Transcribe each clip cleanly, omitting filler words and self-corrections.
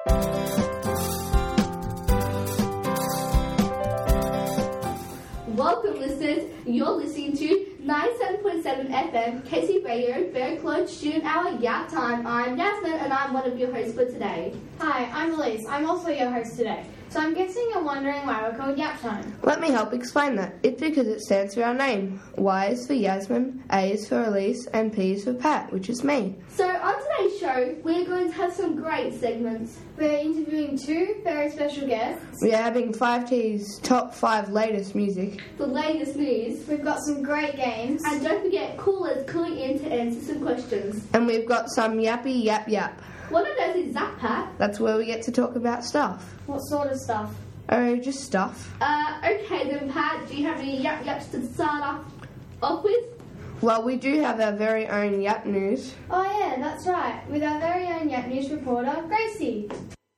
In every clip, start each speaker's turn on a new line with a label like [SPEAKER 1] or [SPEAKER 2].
[SPEAKER 1] Welcome, listeners. You're listening to 97.7 FM, Casey Radio, Berwick Lodge Student Hour Yap Time. I'm Jasmine, and I'm one of your hosts for today.
[SPEAKER 2] Hi, I'm Elise. I'm also your host today. So I'm guessing you're wondering why we're called Yap Time.
[SPEAKER 3] Let me help explain that. It's because it stands for our name. Y is for Yasmin, A is for Elise, and P is for Pat, which is me.
[SPEAKER 1] So on today's show, we're going to have some great segments.
[SPEAKER 2] We're interviewing two very special guests.
[SPEAKER 3] We are having 5T's top 5 latest music.
[SPEAKER 1] The latest news.
[SPEAKER 2] We've got some great games.
[SPEAKER 1] And don't forget callers calling in to answer some questions.
[SPEAKER 3] And we've got some yappy yap yap.
[SPEAKER 1] What on earth is that, Pat?
[SPEAKER 3] That's where we get to talk about stuff.
[SPEAKER 2] What sort of stuff?
[SPEAKER 3] Oh, just stuff.
[SPEAKER 1] Okay then, Pat, do you have any yap yaps to start off with?
[SPEAKER 3] Well, we do have our very own Yap News.
[SPEAKER 2] Oh yeah, that's right. With our very own Yap News reporter, Gracie.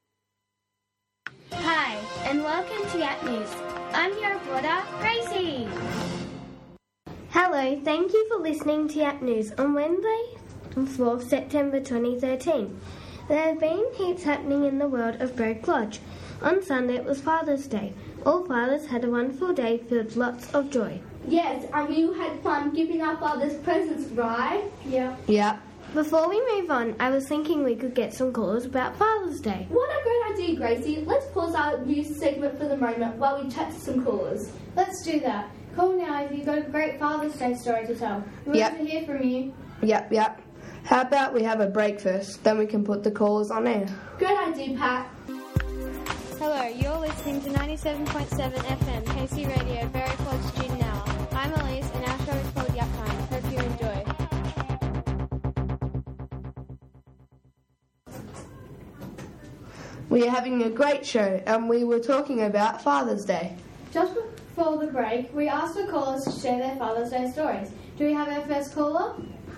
[SPEAKER 4] Hi, and welcome to Yap News. I'm your reporter, Gracie. Hello, thank you for listening to Yap News on Wednesday, 4th September 2013. There have been heaps happening in the world of Berwick Lodge. On Sunday it was Father's Day. All fathers had a wonderful day filled with lots of joy.
[SPEAKER 1] Yes, and we had fun giving our fathers presents, right?
[SPEAKER 3] Yeah.
[SPEAKER 4] Before we move on, I was thinking we could get some calls about Father's Day.
[SPEAKER 1] What a great idea, Gracie. Let's pause our news segment for the moment while we chat to some callers.
[SPEAKER 2] Let's do that. Call now if you've got a great Father's Day story to tell. We want to hear from you.
[SPEAKER 3] Yep. How about we have a break first, then we can put the callers on air.
[SPEAKER 1] Great idea, Pat.
[SPEAKER 5] Hello, you're listening to 97.7 FM, KC Radio, Berwick Lodge Student Hour. I'm Elise, and our show is called Yap Time. Hope you enjoy.
[SPEAKER 3] We are having a great show, and we were talking about Father's Day.
[SPEAKER 2] Just before the break, we asked for callers to share their Father's Day stories. Do we have our first caller?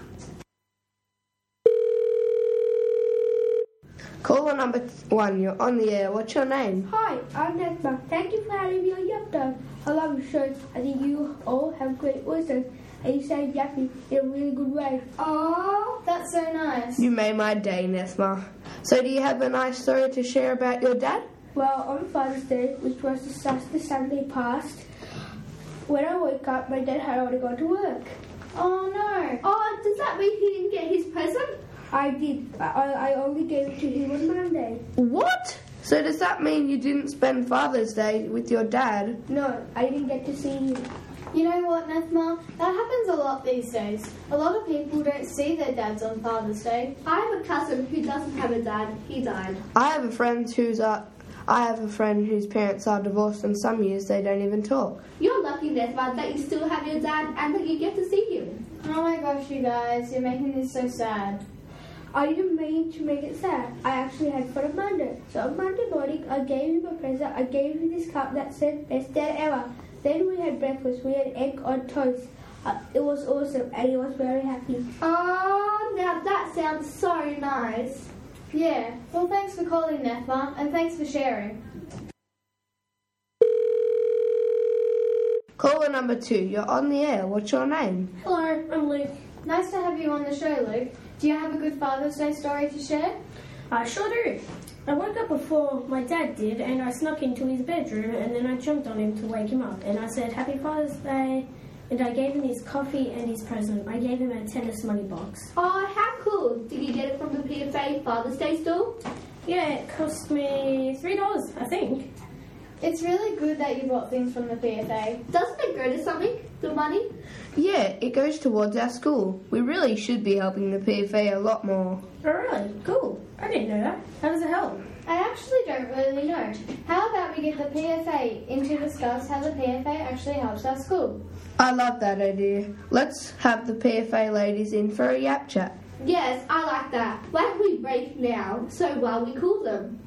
[SPEAKER 3] Caller number 1, you're on the air. What's your name?
[SPEAKER 6] Hi, I'm Nesma. Thank you for having me on Yap Time. I love your show. I think you all have great voices, and you say yappy in a really good way.
[SPEAKER 2] Oh, that's so nice.
[SPEAKER 3] You made my day, Nesma. So do you have a nice story to share about your dad?
[SPEAKER 6] Well, on Father's Day, which was the Sunday past, when I woke up, my dad had already gone to work.
[SPEAKER 2] Oh no.
[SPEAKER 1] Oh, does that mean he didn't get his present?
[SPEAKER 6] I did, but I only gave it to him on Monday.
[SPEAKER 3] What? So does that mean you didn't spend Father's Day with your dad?
[SPEAKER 6] No, I didn't get to see him.
[SPEAKER 2] You know what, Nethma? That happens a lot these days. A lot of people don't see their dads on Father's Day.
[SPEAKER 1] I have a cousin who doesn't have a dad. He died.
[SPEAKER 3] I have a friend whose parents are divorced, and some years they don't even talk.
[SPEAKER 1] You're lucky, Nesma, that you still have your dad and that you get to see him.
[SPEAKER 2] Oh my gosh, you guys, you're making this so sad.
[SPEAKER 6] I didn't mean to make it sad. I actually had fun on Monday. So on Monday morning, I gave him a present. I gave him this cup that said best dad ever. Then we had breakfast. We had egg on toast. It was awesome, and he was very happy.
[SPEAKER 1] Oh, now that sounds so nice.
[SPEAKER 2] Yeah, well thanks for calling, Nethma, and thanks for sharing.
[SPEAKER 3] Caller number 2, you're on the air. What's your name?
[SPEAKER 6] Hello, I'm Luke.
[SPEAKER 2] Nice to have you on the show, Luke. Do you have a good Father's Day story to share?
[SPEAKER 6] I sure do. I woke up before my dad did, and I snuck into his bedroom, and then I jumped on him to wake him up. And I said, Happy Father's Day, and I gave him his coffee and his present. I gave him a tennis money box.
[SPEAKER 1] Oh, how cool. Did you get it from the PFA Father's Day store?
[SPEAKER 6] Yeah, it cost me $3, I think.
[SPEAKER 2] It's really good that you bought things from the PFA.
[SPEAKER 1] Doesn't it go to something, the money?
[SPEAKER 3] Yeah, it goes towards our school. We really should be helping the PFA a lot more.
[SPEAKER 6] Oh, really? Cool. I didn't know that. How does it help?
[SPEAKER 2] I actually don't really know. How about we get the PFA in to discuss how the PFA actually helps our school?
[SPEAKER 3] I love that idea. Let's have the PFA ladies in for a yap chat.
[SPEAKER 1] Yes, I like that. Why don't we break now, so while we call them?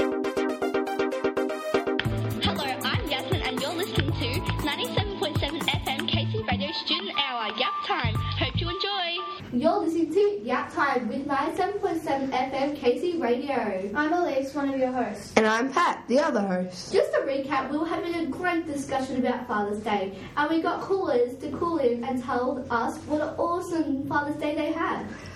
[SPEAKER 7] Hello, I'm Yasmin and you're listening to 97.7 FM KC Radio Student Hour Yap Time. Hope you enjoy.
[SPEAKER 1] You're listening to Yap Time with 97.7 FM KC Radio.
[SPEAKER 2] I'm Elise, one of your hosts.
[SPEAKER 3] And I'm Pat, the other host.
[SPEAKER 1] Just to recap, we were having a great discussion about Father's Day, and we got callers to call in and tell us what an awesome Father's Day they had.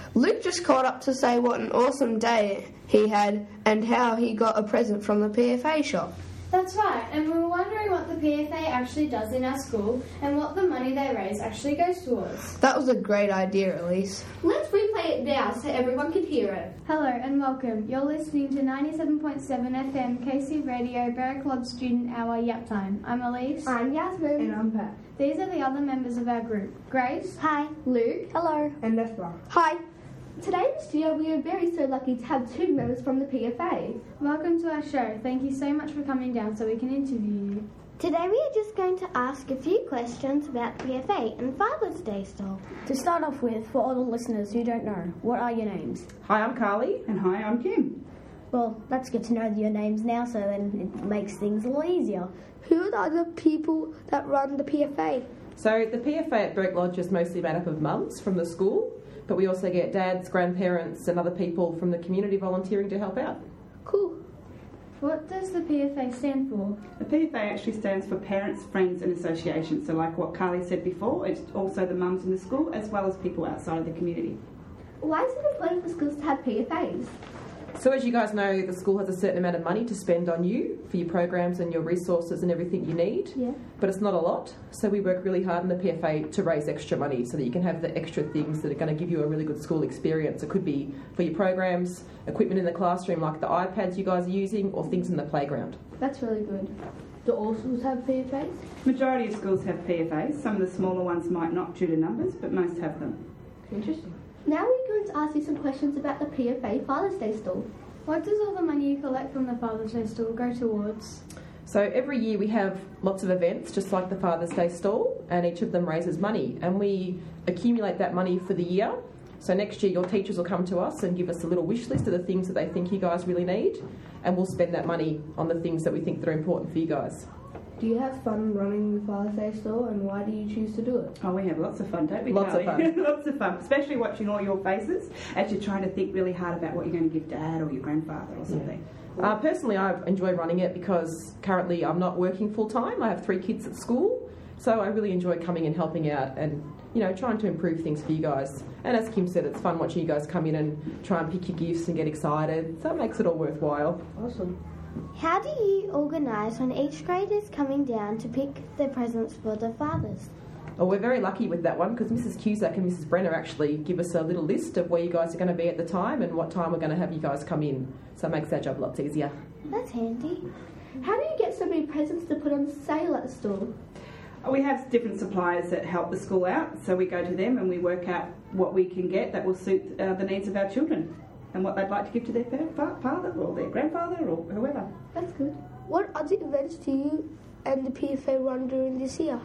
[SPEAKER 3] Luke just called up to say what an awesome day he had and how he got a present from the PFA shop.
[SPEAKER 2] That's right, and we were wondering what the PFA actually does in our school and what the money they raise actually goes towards.
[SPEAKER 3] That was a great idea, Elise.
[SPEAKER 1] Let's replay it now so everyone can hear it.
[SPEAKER 2] Hello and welcome. You're listening to 97.7 FM KC Radio Barra Club Student Hour Yap Time. I'm Elise.
[SPEAKER 1] I'm Yasmin.
[SPEAKER 6] And I'm Pat.
[SPEAKER 2] These are the other members of our group. Grace.
[SPEAKER 4] Hi.
[SPEAKER 1] Luke.
[SPEAKER 6] Hello. And Nefla.
[SPEAKER 1] Hi. Today in the studio we are very so lucky to have 2 members from the PFA.
[SPEAKER 2] Welcome to our show. Thank you so much for coming down so we can interview you.
[SPEAKER 4] Today we are just going to ask a few questions about PFA and Father's Day stall.
[SPEAKER 8] To start off with, for all the listeners who don't know, what are your names?
[SPEAKER 9] Hi, I'm Carly.
[SPEAKER 6] And hi, I'm Kim.
[SPEAKER 8] Well, let's get to know your names now so then it makes things a little easier.
[SPEAKER 6] Who are the people that run the PFA?
[SPEAKER 9] So the PFA at Berwick Lodge is mostly made up of mums from the school, but we also get dads, grandparents and other people from the community volunteering to help out.
[SPEAKER 6] Cool.
[SPEAKER 2] What does the PFA stand for?
[SPEAKER 10] The PFA actually stands for Parents, Friends and Associations. So like what Carly said before, it's also the mums in the school as well as people outside of the community.
[SPEAKER 1] Why is it important for schools to have PFAs?
[SPEAKER 9] So as you guys know, the school has a certain amount of money to spend on you for your programs and your resources and everything you need, but it's not a lot. So we work really hard in the PFA to raise extra money so that you can have the extra things that are going to give you a really good school experience. It could be for your programs, equipment in the classroom like the iPads you guys are using, or things in the playground.
[SPEAKER 1] That's really good. Do all schools have PFAs?
[SPEAKER 10] Majority of schools have PFAs. Some of the smaller ones might not due to numbers, but most have them.
[SPEAKER 1] Interesting. Now we're going to ask you some questions about the PFA Father's Day stall.
[SPEAKER 2] What does all the money you collect from the Father's Day stall go towards?
[SPEAKER 9] So every year we have lots of events just like the Father's Day stall, and each of them raises money, and we accumulate that money for the year. So next year your teachers will come to us and give us a little wish list of the things that they think you guys really need, and we'll spend that money on the things that we think that are important for you guys.
[SPEAKER 6] Do you have fun running the Father's Day stall, and why do you choose to do it?
[SPEAKER 10] Oh, we have lots of fun, don't we,
[SPEAKER 9] Lots
[SPEAKER 10] Carly?
[SPEAKER 9] of fun.
[SPEAKER 10] Lots of fun, especially watching all your faces as you're trying to think really hard about what you're going to give Dad or your grandfather or something.
[SPEAKER 9] Personally, I enjoy running it because currently I'm not working full time. I have 3 kids at school, so I really enjoy coming and helping out and, you know, trying to improve things for you guys. And as Kim said, it's fun watching you guys come in and try and pick your gifts and get excited, so it makes it all worthwhile.
[SPEAKER 6] Awesome.
[SPEAKER 4] How do you organise when each grade is coming down to pick the presents for the fathers?
[SPEAKER 9] Well, we're very lucky with that one because Mrs. Cusack and Mrs. Brenner actually give us a little list of where you guys are going to be at the time and what time we're going to have you guys come in. So it makes our job lots easier.
[SPEAKER 4] That's handy.
[SPEAKER 1] How do you get so many presents to put on sale at the store?
[SPEAKER 10] We have different suppliers that help the school out, so we go to them and we work out what we can get that will suit the needs of our children and what they'd like to give to their father or their grandfather or whoever.
[SPEAKER 1] That's good.
[SPEAKER 6] What other events do you and the PFA run during this year?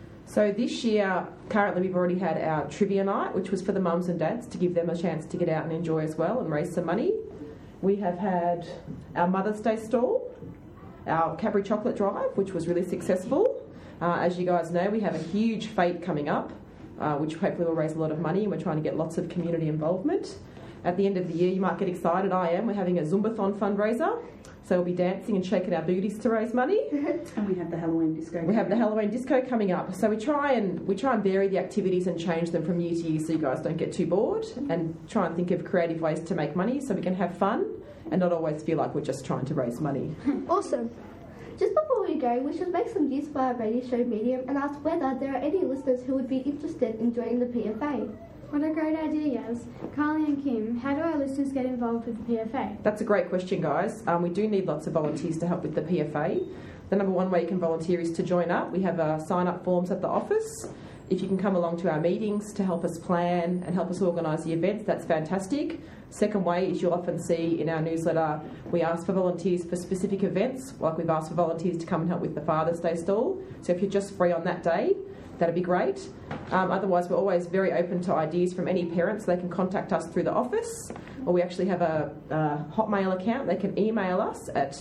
[SPEAKER 9] So this year, currently we've already had our trivia night, which was for the mums and dads to give them a chance to get out and enjoy as well and raise some money. We have had our Mother's Day stall, our Cadbury Chocolate Drive, which was really successful. As you guys know, we have a huge fete coming up, which hopefully will raise a lot of money, and we're trying to get lots of community involvement. At the end of the year, you might get excited, we're having a Zumbathon fundraiser. So we'll be dancing and shaking our booties to raise money.
[SPEAKER 10] And we have the Halloween disco.
[SPEAKER 9] We have the Halloween disco coming up. So we try and vary the activities and change them from year to year so you guys don't get too bored, and try and think of creative ways to make money so we can have fun and not always feel like we're just trying to raise money.
[SPEAKER 1] Awesome. Just before we go, we should make some use of our radio show medium and ask whether there are any listeners who would be interested in joining the PFA.
[SPEAKER 2] What a great idea, Yaz. Carly and Kim, how do our listeners get involved with the PFA?
[SPEAKER 9] That's a great question, guys. We do need lots of volunteers to help with the PFA. The number one way you can volunteer is to join up. We have sign-up forms at the office. If you can come along to our meetings to help us plan and help us organise the events, that's fantastic. Second way is you'll often see in our newsletter we ask for volunteers for specific events, like we've asked for volunteers to come and help with the Father's Day stall. So if you're just free on that day, that'd be great. Otherwise, we're always very open to ideas from any parents. They can contact us through the office, or we actually have a Hotmail account. They can email us at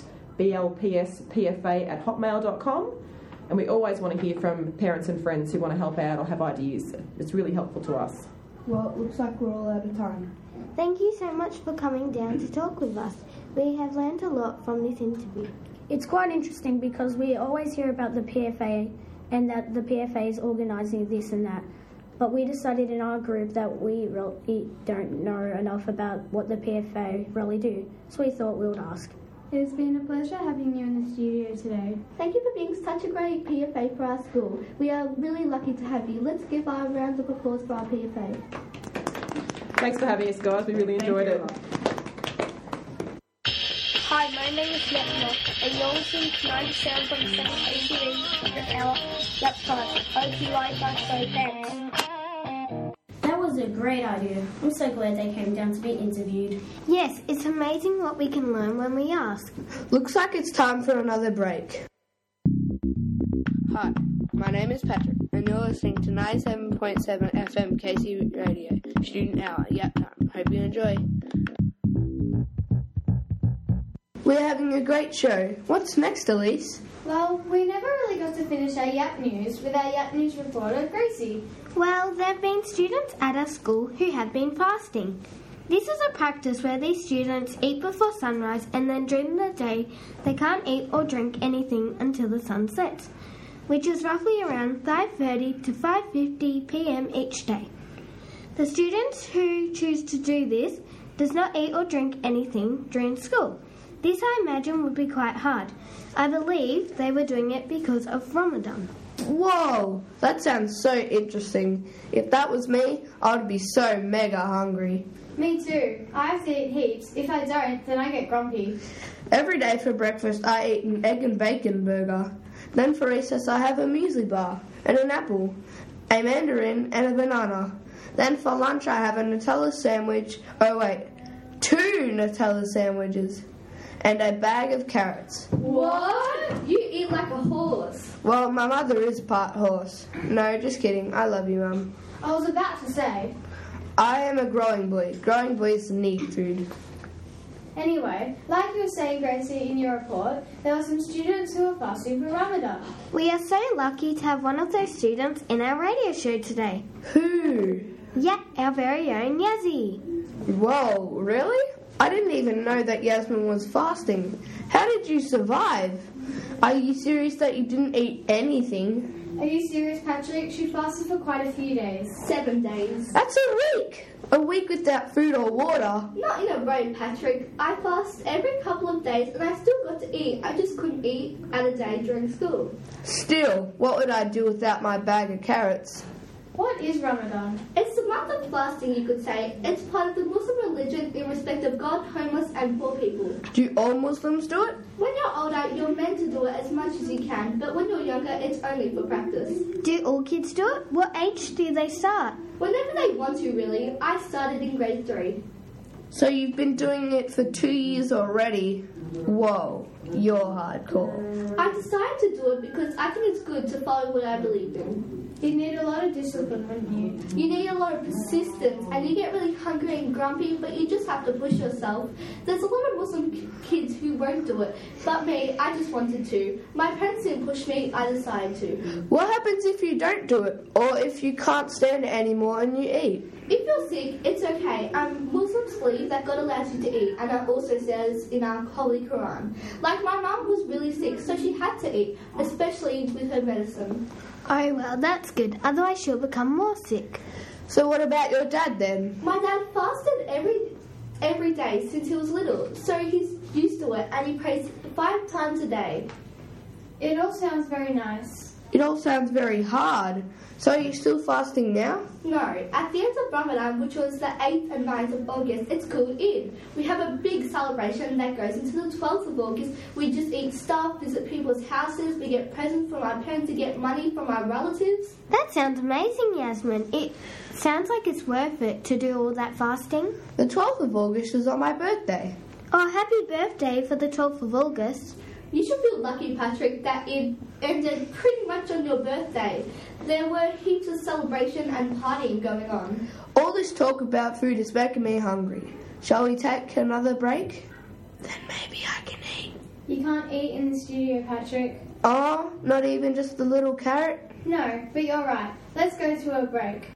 [SPEAKER 9] blpspfa@hotmail.com. And we always want to hear from parents and friends who want to help out or have ideas. It's really helpful to us.
[SPEAKER 6] Well, it looks like we're all out of time.
[SPEAKER 4] Thank you so much for coming down to talk with us. We have learned a lot from this interview.
[SPEAKER 8] It's quite interesting because we always hear about the PFA and that the PFA is organising this and that. but we decided in our group that we really don't know enough about what the PFA really do, so we thought we would ask.
[SPEAKER 2] It's been a pleasure having you in the studio today.
[SPEAKER 1] Thank you for being such a great PFA for our school. We are really lucky to have you. Let's give our round of applause for our PFA.
[SPEAKER 9] Thanks for having us, guys. We really enjoyed it.
[SPEAKER 11] Hi, my name is Yetna, and you're listening to 97.7 KCV per hour. That's right. Hope you like us, so thanks.
[SPEAKER 8] That was a great idea. I'm so glad they came down to be interviewed.
[SPEAKER 4] Yes, it's amazing what we can learn when we ask.
[SPEAKER 3] Looks like it's time for another break. Hi, my name is Patrick, and you're listening to 97.7 FM KC Radio, Student Hour, Yap Time. Hope you enjoy. We're having a great show. What's next, Elise?
[SPEAKER 2] Well, we never really got to finish our Yap News with our Yap News reporter, Gracie.
[SPEAKER 4] Well, there have been students at our school who have been fasting. This is a practice where these students eat before sunrise and then during the day they can't eat or drink anything until the sun sets, which is roughly around 5:30 to 5:50 p.m. each day. The students who choose to do this does not eat or drink anything during school. This, I imagine, would be quite hard. I believe they were doing it because of Ramadan.
[SPEAKER 3] Whoa, that sounds so interesting. If that was me, I would be so mega hungry.
[SPEAKER 2] Me too. I have to eat heaps. If I don't, then I get grumpy.
[SPEAKER 3] Every day for breakfast, I eat an egg and bacon burger. Then for recess, I have a muesli bar and an apple, a mandarin and a banana. Then for lunch, I have a Nutella sandwich. Oh wait, 2 Nutella sandwiches. And a bag of carrots.
[SPEAKER 1] What? You eat like a horse.
[SPEAKER 3] Well, my mother is part horse. No, just kidding. I love you, Mum.
[SPEAKER 2] I was about to say.
[SPEAKER 3] I am a growing boy. Growing boys need food.
[SPEAKER 2] Anyway, like you were saying, Gracie, in your report, there were some students who were fasting for Ramadan.
[SPEAKER 4] We are so lucky to have one of those students in our radio show today.
[SPEAKER 3] Who?
[SPEAKER 4] Yeah, our very own Yazzie.
[SPEAKER 3] Whoa, really? I didn't even know that Yasmin was fasting. How did you survive? Are you serious that you didn't eat anything?
[SPEAKER 2] Are you serious, Patrick? She fasted for quite a few days.
[SPEAKER 1] 7 days.
[SPEAKER 3] That's a week! A week without food or water.
[SPEAKER 1] Not in a row, Patrick. I fast every couple of days and I still got to eat. I just couldn't eat at a day during school.
[SPEAKER 3] Still, what would I do without my bag of carrots?
[SPEAKER 2] What is Ramadan?
[SPEAKER 1] It's a month of fasting, you could say. It's part of the Muslim religion in respect of God, homeless and poor people.
[SPEAKER 3] Do all Muslims do it?
[SPEAKER 1] When you're older, you're meant to do it as much as you can, but when you're younger, it's only for practice.
[SPEAKER 4] Do all kids do it? What age do they start?
[SPEAKER 1] Whenever they want to, really. I started in grade 3.
[SPEAKER 3] So you've been doing it for 2 years already? Whoa, you're hardcore.
[SPEAKER 1] I decided to do it because I think it's good to follow what I believe in.
[SPEAKER 2] You need a lot of discipline, wouldn't you?
[SPEAKER 1] You need a lot of persistence, and you get really hungry and grumpy, but you just have to push yourself. There's a lot of Muslim kids who won't do it, but me, I just wanted to. My parents didn't push me, I decided to.
[SPEAKER 3] What happens if you don't do it, or if you can't stand it anymore and you eat?
[SPEAKER 1] If you're sick, it's okay. Muslims believe that God allows you to eat, and that also says in our Holy Quran. Like my mum was really sick, so she had to eat, especially with her medicine.
[SPEAKER 4] Oh, well, that's good. Otherwise, she'll become more sick.
[SPEAKER 3] So what about your dad then?
[SPEAKER 1] My dad fasted every day since he was little, so he's used to it, and he prays 5 times a day.
[SPEAKER 2] It all sounds very nice.
[SPEAKER 3] It all sounds very hard. So are you still fasting now?
[SPEAKER 1] No. At the end of Ramadan, which was the 8th and 9th of August, it's called Eid. We have a big celebration that goes into the 12th of August. We just eat stuff, visit people's houses, we get presents from our parents, we get money from our relatives.
[SPEAKER 4] That sounds amazing, Yasmin. It sounds like it's worth it to do all that fasting.
[SPEAKER 3] The 12th of August is on my birthday.
[SPEAKER 4] Oh, happy birthday for the 12th of August.
[SPEAKER 1] You should feel lucky, Patrick, that it ended pretty much on your birthday. There were heaps of celebration and partying going on.
[SPEAKER 3] All this talk about food is making me hungry. Shall we take another break? Then maybe I can eat.
[SPEAKER 2] You can't eat in the studio, Patrick.
[SPEAKER 3] Oh, not even just a little carrot?
[SPEAKER 2] No, but you're right. Let's go to a break.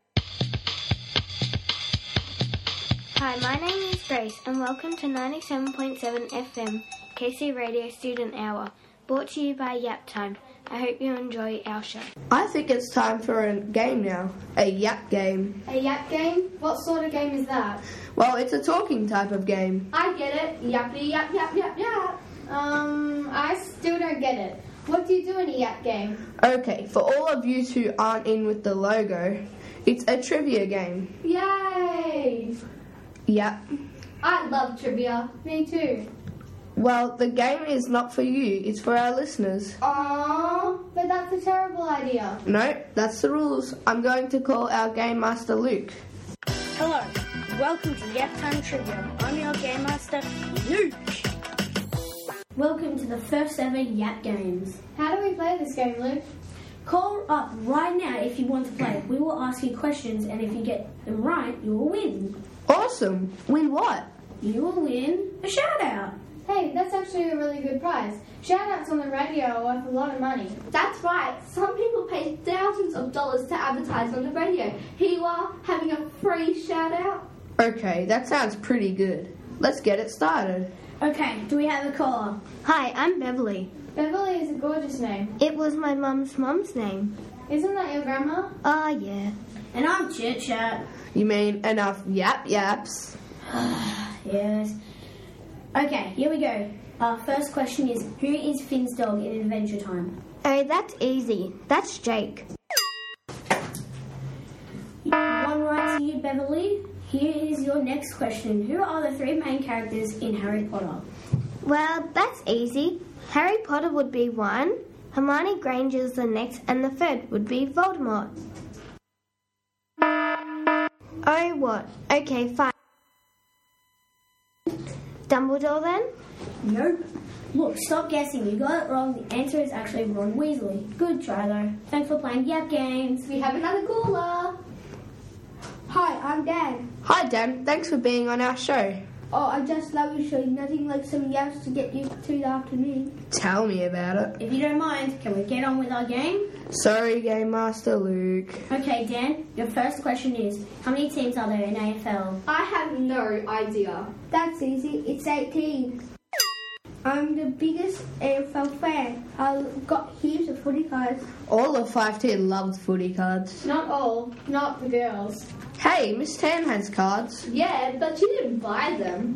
[SPEAKER 4] Hi, my name is Grace and welcome to 97.7 FM KC Radio Student Hour, brought to you by Yap Time. I hope you enjoy our show.
[SPEAKER 3] I think it's time for a game now. A yap game.
[SPEAKER 2] A yap game? What sort of game is that?
[SPEAKER 3] Well, it's a talking type of game.
[SPEAKER 1] I get it. Yappity yap yap yap yap.
[SPEAKER 2] I still don't get it. What do you do in a yap game?
[SPEAKER 3] Okay, for all of you who aren't in with the logo, it's a trivia game.
[SPEAKER 1] Yay!
[SPEAKER 3] Yep.
[SPEAKER 1] I love trivia.
[SPEAKER 2] Me too.
[SPEAKER 3] Well, the game is not for you, it's for our listeners.
[SPEAKER 2] Aww, but that's a terrible idea.
[SPEAKER 3] No, that's the rules. I'm going to call our Game Master Luke.
[SPEAKER 8] Hello, welcome to Yap Time Trivia. I'm your Game Master, Luke. Welcome to the first ever Yap Games.
[SPEAKER 2] How do we play this game, Luke?
[SPEAKER 8] Call up right now if you want to play. We will ask you questions, and if you get them right, you will win.
[SPEAKER 3] Awesome! Win what?
[SPEAKER 8] You will win a shout out.
[SPEAKER 2] Hey, that's actually a really good prize. Shout-outs on the radio are worth a lot of money.
[SPEAKER 1] That's right. Some people pay thousands of dollars to advertise on the radio. Here you are, having a free shout-out.
[SPEAKER 3] Okay, that sounds pretty good. Let's get it started.
[SPEAKER 8] Okay, do we have a caller?
[SPEAKER 4] Hi, I'm Beverly.
[SPEAKER 2] Beverly is a gorgeous name.
[SPEAKER 4] It was my mum's name.
[SPEAKER 2] Isn't that your grandma?
[SPEAKER 4] Yeah.
[SPEAKER 8] And I'm Chit Chat.
[SPEAKER 3] You mean enough yap yaps?
[SPEAKER 8] Yes. Okay, here we go. Our first question is, who is Finn's dog in Adventure Time?
[SPEAKER 4] Oh, that's easy. That's Jake.
[SPEAKER 8] One right to you, Beverly. Here is your next question. Who are the three main characters in Harry Potter?
[SPEAKER 4] Well, that's easy. Harry Potter would be one, Hermione Granger's the next, and the third would be Voldemort. Oh, what? Okay, fine. Dumbledore then?
[SPEAKER 8] Nope. Look, stop guessing. You got it wrong. The answer is actually Ron Weasley. Good try, though. Thanks for playing Yap Games.
[SPEAKER 1] We have another caller.
[SPEAKER 6] Hi, I'm Dan.
[SPEAKER 3] Hi Dan, thanks for being on our show.
[SPEAKER 6] Oh, I just love your show. Nothing like some yaps to get you through the afternoon.
[SPEAKER 3] Tell me about it.
[SPEAKER 8] If you don't mind, can we get on with our game?
[SPEAKER 3] Sorry, Game Master Luke.
[SPEAKER 8] Okay, Dan, your first question is, how many teams are there in AFL?
[SPEAKER 1] I have no idea.
[SPEAKER 6] That's easy. It's 18. I'm the biggest AFL fan. I've got heaps of footy cards.
[SPEAKER 3] All of 510 loves footy cards.
[SPEAKER 2] Not all. Not the girls.
[SPEAKER 3] Hey, Miss Tan has cards.
[SPEAKER 1] Yeah, but she didn't buy them.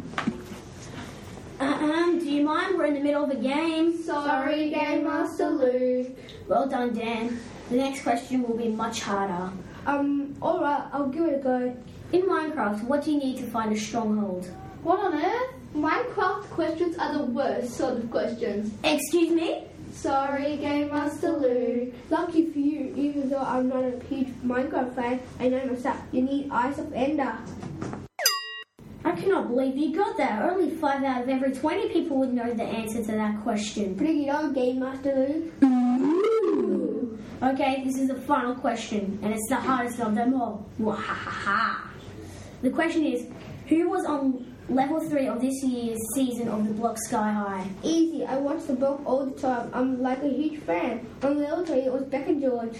[SPEAKER 8] Do you mind? We're in the middle of a game.
[SPEAKER 1] Sorry, Game Master Luke.
[SPEAKER 8] Well done, Dan. The next question will be much harder.
[SPEAKER 6] Alright, I'll give it a go.
[SPEAKER 8] In Minecraft, what do you need to find a stronghold?
[SPEAKER 2] What on earth?
[SPEAKER 1] Minecraft questions are the worst sort of questions.
[SPEAKER 8] Excuse me?
[SPEAKER 1] Sorry, Game Master Luke.
[SPEAKER 6] Lucky for you, even though I'm not a huge Minecraft fan, I know myself. You need Eyes of Ender.
[SPEAKER 8] I cannot believe you got that. Only 5 out of every 20 people would know the answer to that question.
[SPEAKER 6] Bring it on, Game Master Luke.
[SPEAKER 8] Ooh. Okay, this is the final question, and it's the hardest of them all. Wahaha. The question is, who was on Level 3 of this year's season of The Block Sky High?
[SPEAKER 6] Easy, I watch the book all the time. I'm like a huge fan. On Level 3 it was Beck and George.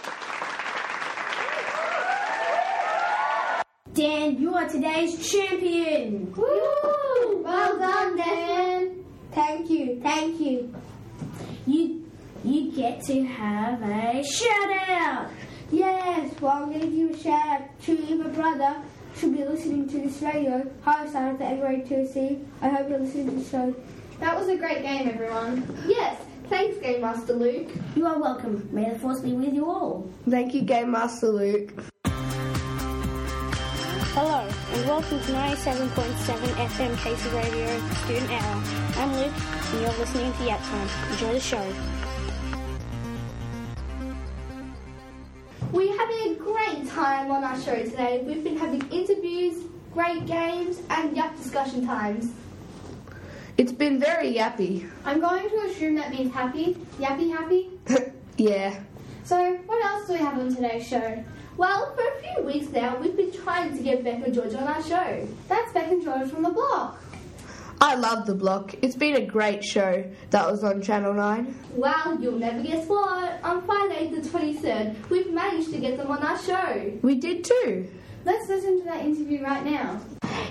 [SPEAKER 8] Dan, you are today's champion!
[SPEAKER 2] Woo! Well done, Dan.
[SPEAKER 6] Thank you, thank you.
[SPEAKER 8] You get to have a shout out!
[SPEAKER 6] Yes, well I'm going to give a shout out to you, my brother. Should be listening to this radio. Hi, son of the N-Radio2C. I hope you're listening to the show.
[SPEAKER 2] That was a great game, everyone.
[SPEAKER 1] Yes, thanks, Game Master Luke.
[SPEAKER 8] You are welcome. May the force be with you all.
[SPEAKER 3] Thank you, Game Master Luke.
[SPEAKER 11] Hello, and welcome to 97.7 FM Casey Radio Student Hour. I'm Luke, and you're listening to Yap Time. Enjoy the show.
[SPEAKER 1] We're having a great time on our show today. We've been having interviews, great games, and yap discussion times.
[SPEAKER 3] It's been very yappy.
[SPEAKER 2] I'm going to assume that means happy. Yappy happy?
[SPEAKER 3] Yeah.
[SPEAKER 2] So, what else do we have on today's show?
[SPEAKER 1] Well, for a few weeks now, we've been trying to get Beck and George on our show.
[SPEAKER 2] That's Beck and George from The Block.
[SPEAKER 3] I love The Block. It's been a great show that was on Channel 9.
[SPEAKER 1] Well, you'll never guess what. On Friday the 23rd, we've managed to get them on our show.
[SPEAKER 3] We did too.
[SPEAKER 2] Let's listen to that interview right now.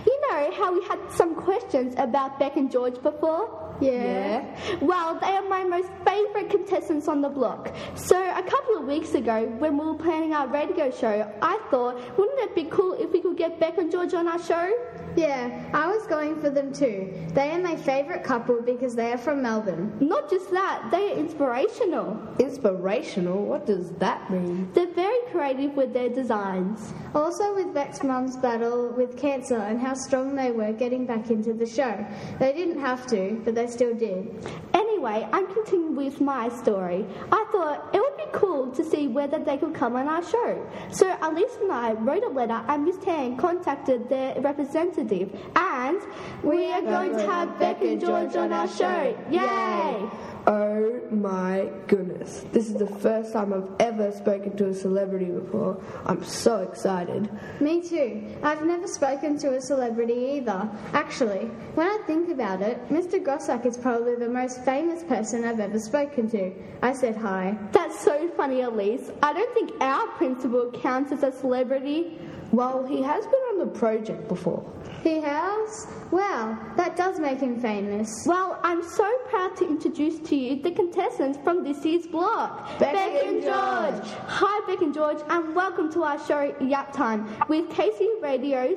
[SPEAKER 1] You know how we had some questions about Beck and George before?
[SPEAKER 3] Yeah.
[SPEAKER 1] Well, they are my most favourite contestants on the block. So a couple of weeks ago, when we were planning our radio show, I thought, wouldn't it be cool if we could get Beck and George on our show?
[SPEAKER 2] Yeah, I was going for them too. They are my favourite couple because they are from Melbourne.
[SPEAKER 1] Not just that, they are inspirational.
[SPEAKER 3] Inspirational? What does that mean?
[SPEAKER 1] They're very creative with their designs.
[SPEAKER 2] Also with Beck's mum's battle with cancer and how strong they were getting back into the show. They didn't have to, but they still did.
[SPEAKER 1] Anyway, I'm continuing with my story. I thought it would be cool to see whether they could come on our show. So Elise and I wrote a letter and Miss Tan contacted their representative, and we are going to have Beck and George on our show. Yay!
[SPEAKER 3] Oh my goodness. This is the first time I've ever spoken to a celebrity before. I'm so excited.
[SPEAKER 2] Me too. I've never spoken to a celebrity either. Actually, when I think about it, Mr. Grossack is probably the most famous person I've ever spoken to. I said hi.
[SPEAKER 1] That's so funny, Elise. I don't think our principal counts as a celebrity.
[SPEAKER 3] Well, he has been on the project before.
[SPEAKER 2] He has? Wow, that does make him famous.
[SPEAKER 1] Well, I'm so proud to introduce to you the contestants from this year's block.
[SPEAKER 3] Beck and George.
[SPEAKER 1] Hi, Beck and George, and welcome to our show, Yap Time, with KC Radio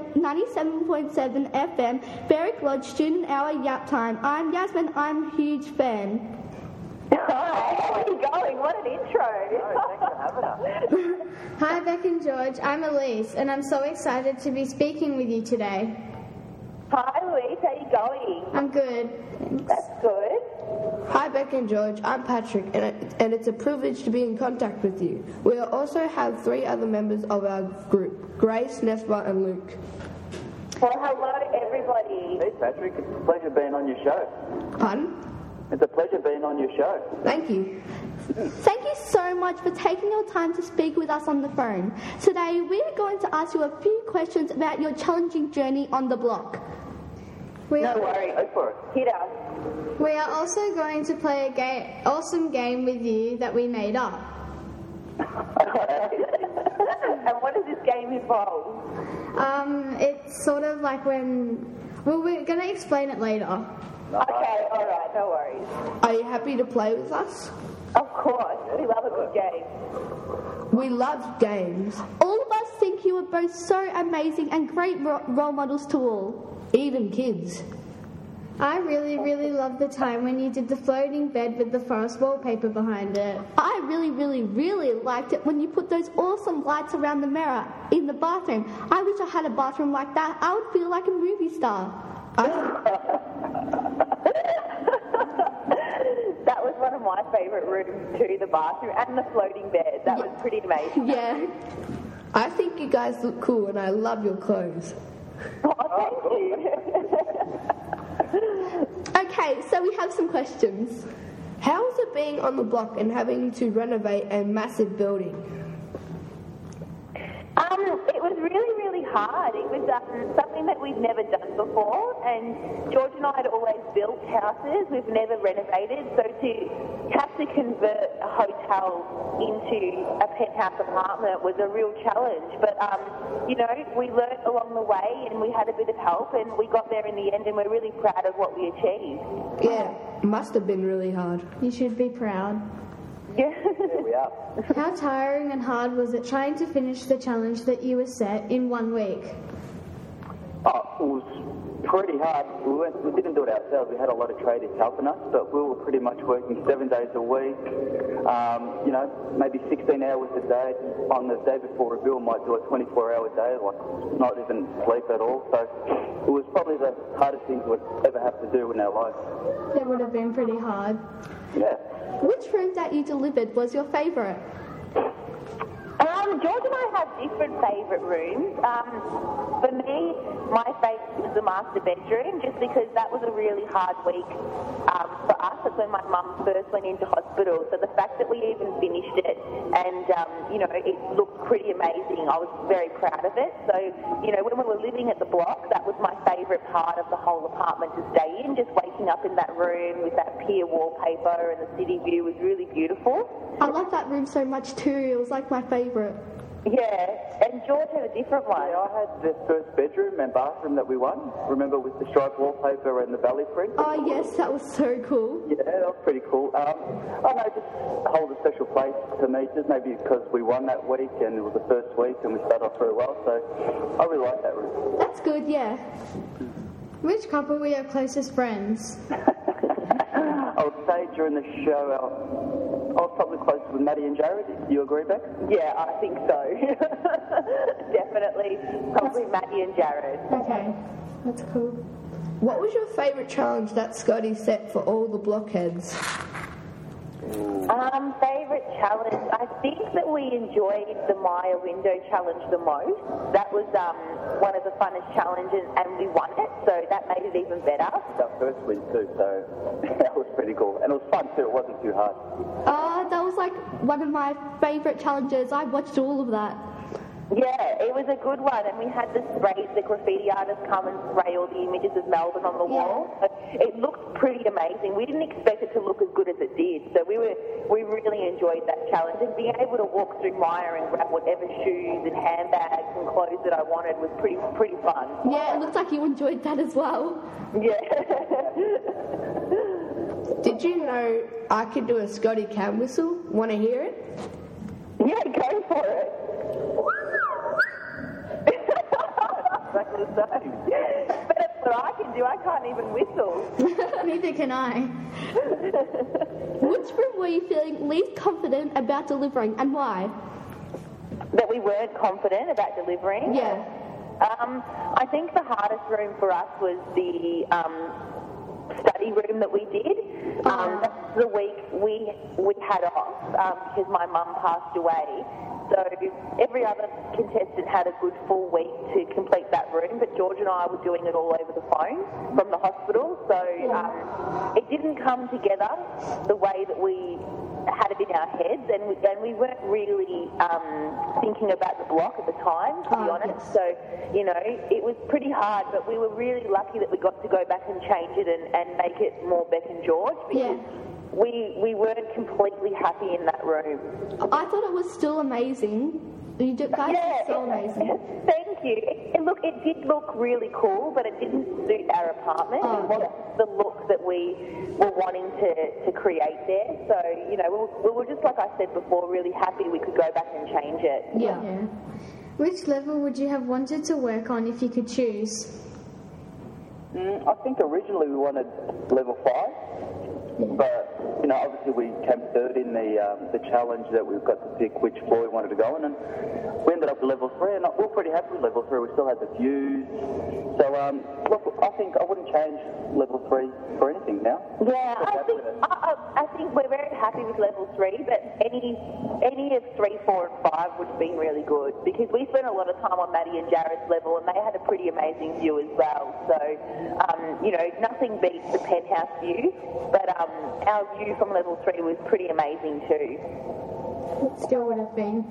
[SPEAKER 1] 97.7 FM, Berwick Lodge Student Hour Yap Time. I'm Yasmin, I'm a huge fan.
[SPEAKER 12] Hi, how are you going? What an intro. Thanks for having us.
[SPEAKER 2] Hi, Beck and George. I'm Elise, and I'm so excited to be speaking with you today.
[SPEAKER 12] Hi, Elise. How are you going?
[SPEAKER 2] I'm good.
[SPEAKER 12] That's good.
[SPEAKER 3] Hi, Beck and George. I'm Patrick, and it's a privilege to be in contact with you. We also have 3 other members of our group, Grace, Nesba, and Luke.
[SPEAKER 12] Well, hello, everybody.
[SPEAKER 13] Hey, Patrick. It's a pleasure being on your show.
[SPEAKER 3] Pardon?
[SPEAKER 13] It's a pleasure being on your show.
[SPEAKER 3] Thank you.
[SPEAKER 1] Thank you so much for taking your time to speak with us on the phone. Today, we are going to ask you a few questions about your challenging journey on the block.
[SPEAKER 12] No worries.
[SPEAKER 13] Go for it.
[SPEAKER 12] Hit us.
[SPEAKER 2] We are also going to play a awesome game with you that we made up.
[SPEAKER 12] And what does this game involve?
[SPEAKER 2] It's sort of like when... Well, we're going to explain it later.
[SPEAKER 12] Okay, all right, no worries.
[SPEAKER 3] Are you happy to play with us?
[SPEAKER 12] Of course, we love a good game.
[SPEAKER 3] We love games.
[SPEAKER 1] All of us think you are both so amazing and great role models to all.
[SPEAKER 3] Even kids.
[SPEAKER 2] I really, really loved the time when you did the floating bed with the forest wallpaper behind it.
[SPEAKER 1] I really, really, really liked it when you put those awesome lights around the mirror in the bathroom. I wish I had a bathroom like that. I would feel like a movie star.
[SPEAKER 12] That was one of my favourite rooms too, the bathroom and the floating bed. That was pretty amazing.
[SPEAKER 1] Yeah.
[SPEAKER 3] I think you guys look cool and I love your clothes.
[SPEAKER 12] Oh, thank you.
[SPEAKER 1] Okay, so we have some questions.
[SPEAKER 3] How is it being on the block and having to renovate a massive building?
[SPEAKER 12] It was really, really hard. It was something that we've never done before, and George and I had always built houses. We've never renovated, so to have to convert a hotel into a penthouse apartment was a real challenge. But, we learnt along the way, and we had a bit of help, and we got there in the end, and we're really proud of what we achieved.
[SPEAKER 3] Yeah, must have been really hard.
[SPEAKER 2] You should be proud.
[SPEAKER 12] Yeah.
[SPEAKER 13] There we are.
[SPEAKER 2] How tiring and hard was it trying to finish the challenge that you were set in 1 week?
[SPEAKER 13] Oh, it was pretty hard. We didn't do it ourselves. We had a lot of traders helping us, but we were pretty much working 7 days a week, maybe 16 hours a day. On the day before reveal, might do a 24-hour day, like not even sleep at all. So it was probably the hardest thing we'd ever have to do in our life.
[SPEAKER 2] It would have been pretty hard.
[SPEAKER 13] Yeah.
[SPEAKER 1] Which room that you delivered was your favourite?
[SPEAKER 12] George and I have different favourite rooms. For me, my favourite was the master bedroom, just because that was a really hard week for us. That's when my mum first went into hospital. So the fact that we even finished it and, it looked pretty amazing, I was very proud of it. So, when we were living at the block, that was my favourite part of the whole apartment to stay in. Just waking up in that room with that pier wallpaper and the city view was really beautiful.
[SPEAKER 1] I love that room so much too. It was like my favourite.
[SPEAKER 12] Yeah, and George had a different one.
[SPEAKER 13] Yeah, I had the first bedroom and bathroom that we won. Remember, with the striped wallpaper and the valley print?
[SPEAKER 1] Oh, yes, that was so cool.
[SPEAKER 13] Yeah, that was pretty cool. I don't know, just hold a special place to me, just maybe because we won that week and it was the first week and we started off very well, so I really like that room.
[SPEAKER 1] That's good, yeah.
[SPEAKER 2] Which couple were your closest friends?
[SPEAKER 13] I would say during the show, I was probably close with Maddie and Jared. Do you agree, Beck?
[SPEAKER 12] Yeah, I think so. Definitely. Probably Maddie and Jared.
[SPEAKER 2] Okay, that's cool.
[SPEAKER 3] What was your favourite challenge that Scotty set for all the blockheads?
[SPEAKER 12] Favourite challenge? I think that we enjoyed the Maya window challenge the most. That was one of the funnest challenges and we won it, so that made it even better.
[SPEAKER 13] It's our first win too, so that was pretty cool. And it was fun too, it wasn't too hard.
[SPEAKER 1] That was like one of my favourite challenges. I watched all of that.
[SPEAKER 12] Yeah, it was a good one, and we had the graffiti artists come and spray all the images of Melbourne on the wall. It looked pretty amazing. We didn't expect it to look as good as it did, so we really enjoyed that challenge. And being able to walk through Maya and grab whatever shoes and handbags and clothes that I wanted was pretty fun.
[SPEAKER 1] Yeah, it looked like you enjoyed that as well.
[SPEAKER 12] Yeah.
[SPEAKER 3] Did you know I could do a Scotty cam whistle? Want to hear it?
[SPEAKER 12] Yeah, go for it.
[SPEAKER 13] Exactly the same.
[SPEAKER 12] But that's what I can do. I can't even whistle.
[SPEAKER 2] Neither can I.
[SPEAKER 1] Which room were you feeling least confident about delivering and why?
[SPEAKER 12] That we weren't confident about delivering?
[SPEAKER 1] Yeah.
[SPEAKER 12] I think the hardest room for us was the study room that we did. That's the week we had off because my mum passed away. So every other contestant had a good full week to complete that room, but George and I were doing it all over the phone from the hospital. So it didn't come together the way that we had it in our heads, and we weren't really thinking about the block at the time, to be honest. Yes. So, you know, it was pretty hard, but we were really lucky that we got to go back and change it and make it more Beck and George, because we weren't completely happy in that room.
[SPEAKER 1] I thought it was still amazing. You guys were so amazing.
[SPEAKER 12] Thank you. It did look really cool, but it didn't suit our apartment. It wasn't the look that we were wanting to create there. So, you know, we were just, like I said before, really happy we could go back and change it.
[SPEAKER 2] Yeah. Which level would you have wanted to work on if you could choose?
[SPEAKER 13] I think originally we wanted level 5, but you know, obviously we came third in the challenge that we've got to pick which floor we wanted to go on, and we ended up with level 3, and we're pretty happy with level 3. We still had the views, so look, I think I wouldn't change level 3 for anything now.
[SPEAKER 12] Yeah, I think we're very happy with level 3, but any of 3, 4 and 5 would have been really good, because we spent a lot of time on Maddie and Jared's level, and they had a pretty amazing view as well. So, you know, nothing beats the penthouse view, but our view from level 3 was pretty amazing too.
[SPEAKER 2] It still would have been.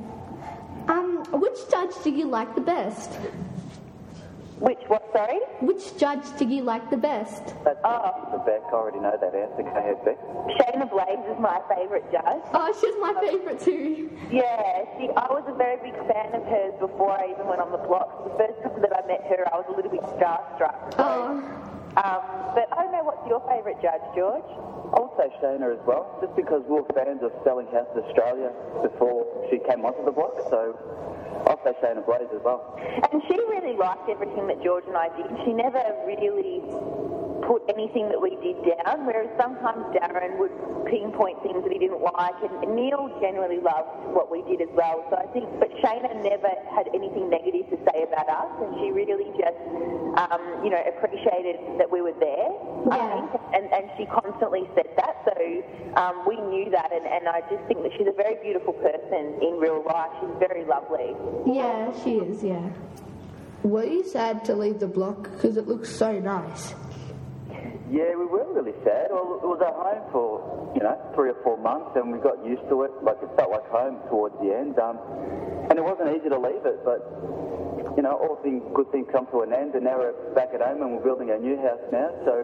[SPEAKER 1] Which judge do you like the best?
[SPEAKER 12] Which what, sorry?
[SPEAKER 1] Which judge do you like the best?
[SPEAKER 13] That's the Beck. I already know that answer. Go ahead, Beck.
[SPEAKER 12] Shayna Blaze is my favourite judge.
[SPEAKER 1] Oh, she's my favourite too.
[SPEAKER 12] Yeah, I was a very big fan of hers before I even went on the block. The first time that I met her, I was a little bit starstruck. So, but I don't know, what's your favourite judge, George?
[SPEAKER 13] I would say Shayna as well, just because we were fans of Selling Houses Australia before she came onto the block, so I'll say Shayna Blaze as well.
[SPEAKER 12] And she really liked everything that George and I did. She never really put anything that we did down, whereas sometimes Darren would pinpoint things that he didn't like, and Neil generally loved what we did as well. So I think, but Shayna never had anything negative to say about us, and she really just, you know, appreciated that we were there, I think, and she constantly said that, so we knew that, and I just think that she's a very beautiful person in real life. She's very lovely.
[SPEAKER 1] Yeah, she is, yeah.
[SPEAKER 3] Were you sad to leave the block? Because it looks so nice.
[SPEAKER 13] Yeah, we were really sad. Well, it was our home for, you know, 3 or 4 months, and we got used to it. Like, it felt like home towards the end. And it wasn't easy to leave it, but, you know, good things come to an end, and now we're back at home and we're building our new house now, so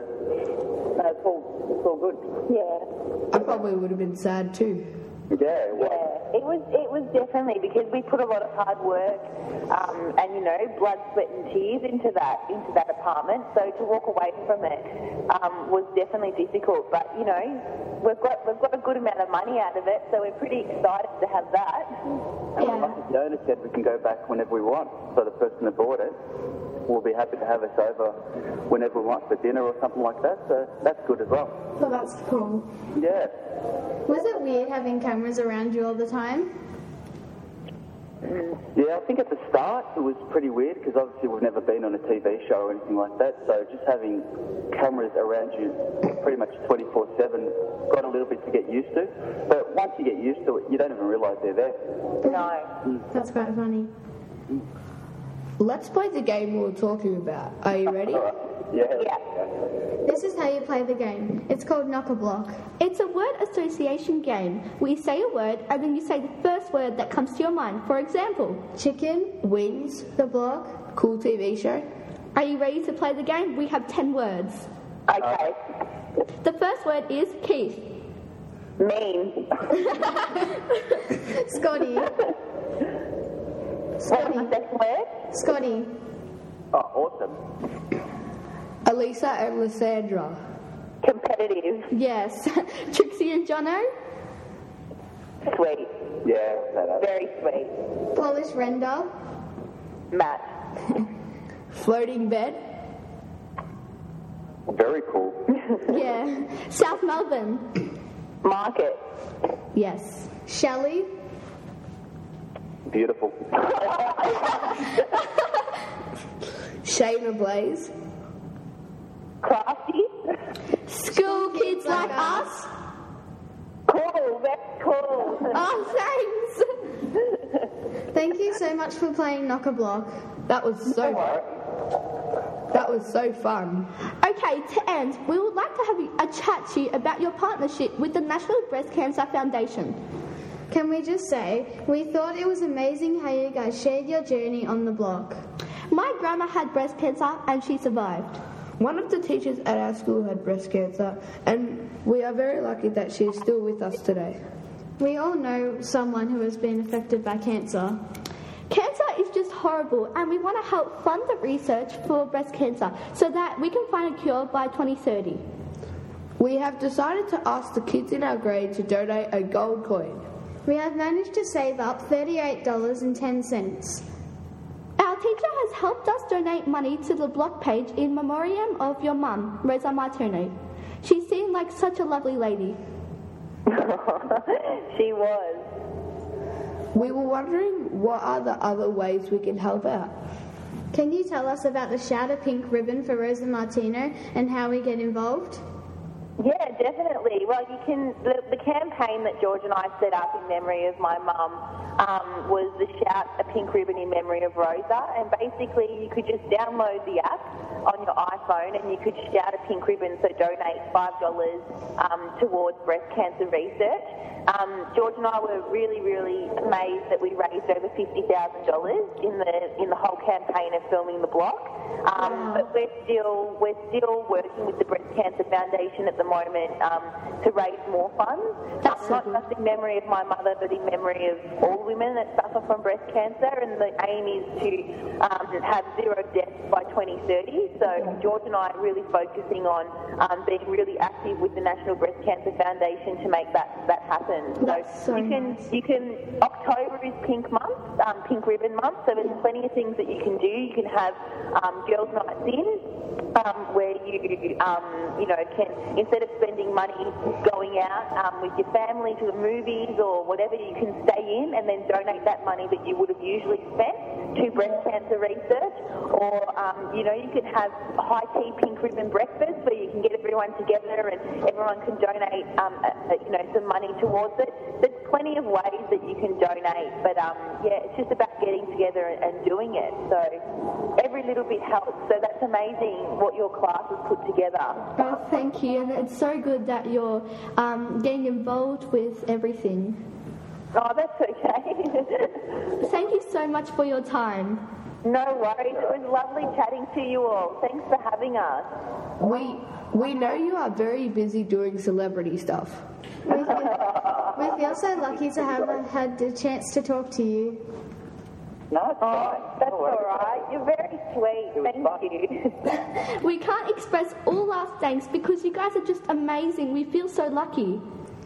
[SPEAKER 13] it's all good.
[SPEAKER 12] Yeah.
[SPEAKER 3] I probably would have been sad too.
[SPEAKER 13] Yeah, it was.
[SPEAKER 12] it was definitely, because we put a lot of hard work and, you know, blood, sweat and tears into that apartment. So to walk away from it was definitely difficult. But, you know, we've got a good amount of money out of it, so we're pretty excited to have that.
[SPEAKER 13] And like the owner said, we can go back whenever we want. So the person that bought it will be happy to have us over whenever we want for dinner or something like that. So that's good as well.
[SPEAKER 2] Well, that's cool.
[SPEAKER 13] Yeah.
[SPEAKER 2] Was it weird having cameras around you all the time?
[SPEAKER 13] Yeah, I think at the start it was pretty weird because obviously we've never been on a TV show or anything like that. So just having cameras around you pretty much 24/7 got a little bit to get used to. But once you get used to it, you don't even realise they're there.
[SPEAKER 12] No.
[SPEAKER 2] That's quite funny.
[SPEAKER 3] Let's play the game we were talking about. Are you ready?
[SPEAKER 13] Yeah.
[SPEAKER 2] This is how you play the game. It's called Knock-a-Block.
[SPEAKER 1] It's a word association game. We say a word and then you say the first word that comes to your mind. For example,
[SPEAKER 2] chicken,
[SPEAKER 3] wings,
[SPEAKER 2] the block,
[SPEAKER 3] cool TV show.
[SPEAKER 1] Are you ready to play the game? We have 10 words.
[SPEAKER 12] Okay.
[SPEAKER 1] The first word is Keith.
[SPEAKER 12] Mean.
[SPEAKER 2] Scotty.
[SPEAKER 12] What was the second word?
[SPEAKER 2] Scotty.
[SPEAKER 13] Oh, awesome.
[SPEAKER 3] Elisa and Lysandra.
[SPEAKER 12] Competitive.
[SPEAKER 1] Yes. Trixie and Jono.
[SPEAKER 12] Sweet.
[SPEAKER 13] Yeah, that.
[SPEAKER 12] Very sweet.
[SPEAKER 2] Polish render.
[SPEAKER 12] Matt.
[SPEAKER 3] Floating bed.
[SPEAKER 13] Very cool.
[SPEAKER 1] Yeah. South Melbourne.
[SPEAKER 12] Market.
[SPEAKER 1] Yes.
[SPEAKER 2] Shelley.
[SPEAKER 13] Beautiful.
[SPEAKER 3] Shayna Blaze.
[SPEAKER 12] Crafty.
[SPEAKER 1] School kids like us.
[SPEAKER 12] Cool. That's cool.
[SPEAKER 1] Oh, thanks.
[SPEAKER 2] Thank you so much for playing Knock-a-Block.
[SPEAKER 3] That was so fun.
[SPEAKER 1] Okay, to end, we would like to have a chat to you about your partnership with the National Breast Cancer Foundation.
[SPEAKER 2] Can we just say, we thought it was amazing how you guys shared your journey on the block.
[SPEAKER 1] My grandma had breast cancer and she survived.
[SPEAKER 3] One of the teachers at our school had breast cancer, and we are very lucky that she is still with us today.
[SPEAKER 2] We all know someone who has been affected by cancer.
[SPEAKER 1] Cancer is just horrible, and we want to help fund the research for breast cancer so that we can find a cure by 2030.
[SPEAKER 3] We have decided to ask the kids in our grade to donate a gold coin.
[SPEAKER 2] We have managed to save up $38.10.
[SPEAKER 1] Our teacher has helped us donate money to the block page in memoriam of your mum, Rosa Martino. She seemed like such a lovely lady.
[SPEAKER 12] She was.
[SPEAKER 3] We were wondering what are the other ways we can help out.
[SPEAKER 2] Can you tell us about the Shout a Pink ribbon for Rosa Martino and how we get involved?
[SPEAKER 12] Yeah, definitely. Well, you can. The campaign that George and I set up in memory of my mum was the Shout a Pink Ribbon in memory of Rosa, and basically you could just download the app on your iPhone and you could shout a pink ribbon, so donate $5 towards breast cancer research. George and I were really, really amazed that we raised over $50,000 in the whole campaign of filming the block. But we're still working with the Breast Cancer Foundation at the moment to raise more funds. Not just in memory of my mother, but in memory of all women that suffer from breast cancer. And the aim is to have 0 deaths by 2030. So George and I are really focusing on being really active with the National Breast Cancer Foundation to make that happen. So you can. October is Pink Month, Pink Ribbon Month. So there's plenty of things that you can do. You can have girls' nights in, where you can, instead of spending money going out with your family to the movies or whatever, you can stay in and then donate that money that you would have usually spent to breast cancer research. Or you can have a high tea pink ribbon breakfast where you can get everyone together and everyone can donate some money towards it. There's plenty of ways that you can donate, but it's just about getting together and doing it. So every little bit helps. So that's amazing what your class has put together.
[SPEAKER 1] Oh, thank you, and it's so good that you're getting involved with everything.
[SPEAKER 12] Oh, that's okay.
[SPEAKER 1] Thank you so much for your time.
[SPEAKER 12] No worries. It was lovely chatting to you all. Thanks for having us.
[SPEAKER 3] We know you are very busy doing celebrity stuff.
[SPEAKER 2] We feel so lucky to have had the chance to talk to you.
[SPEAKER 13] No, it's fine.
[SPEAKER 12] That's all right. You're very sweet. Thank you.
[SPEAKER 1] We can't express all our thanks because you guys are just amazing. We feel so lucky.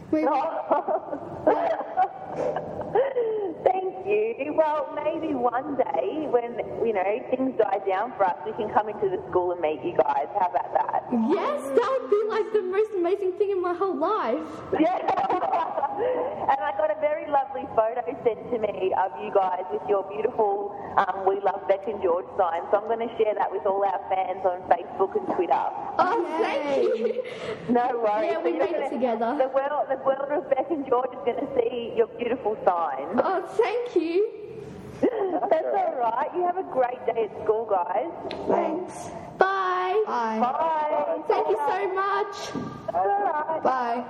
[SPEAKER 12] Thank you. Well, maybe one day when, things die down for us, we can come into the school and meet you guys. How about that?
[SPEAKER 1] Yes, that would be like the most amazing thing in my whole life.
[SPEAKER 12] Yeah. And I got a very lovely photo sent to me of you guys with your beautiful We Love Beck and George sign. So I'm going to share that with all our fans on Facebook and Twitter.
[SPEAKER 1] Oh, thank you.
[SPEAKER 12] No worries.
[SPEAKER 1] Yeah, we made it together.
[SPEAKER 12] The world of Beck and George is going to see your beautiful sign.
[SPEAKER 1] Oh, thank you.
[SPEAKER 12] That's all right. You have a great day at school, guys.
[SPEAKER 1] Thanks. Bye.
[SPEAKER 3] Bye.
[SPEAKER 12] Bye.
[SPEAKER 1] Thank you so much.
[SPEAKER 12] That's all right.
[SPEAKER 3] Bye.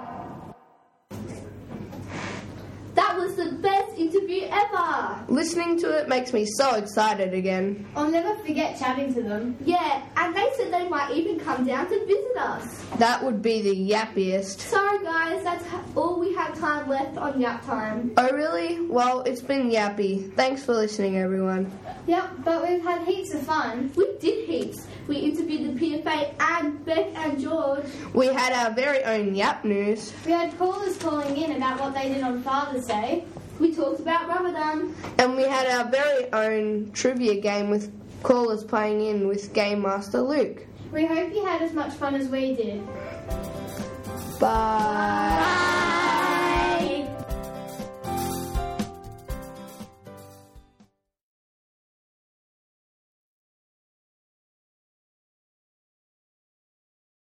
[SPEAKER 1] That was the best interview ever.
[SPEAKER 3] Listening to it makes me so excited again.
[SPEAKER 2] I'll never forget chatting to them.
[SPEAKER 1] Yeah, and they said they might even come down to visit us.
[SPEAKER 3] That would be the yappiest.
[SPEAKER 1] Sorry guys, that's all we have time left on Yap Time.
[SPEAKER 3] Oh really? Well, it's been yappy. Thanks for listening, everyone.
[SPEAKER 2] Yep, but we've had heaps of fun.
[SPEAKER 1] We did heaps. We interviewed the PFA and Beck and George.
[SPEAKER 3] We had our very own Yap News.
[SPEAKER 2] We had callers calling in about what they did on Father's Day.
[SPEAKER 1] We talked about Ramadan.
[SPEAKER 3] And we had our very own trivia game with callers playing in with Game Master Luke.
[SPEAKER 2] We hope you had as much fun as we did.
[SPEAKER 3] Bye.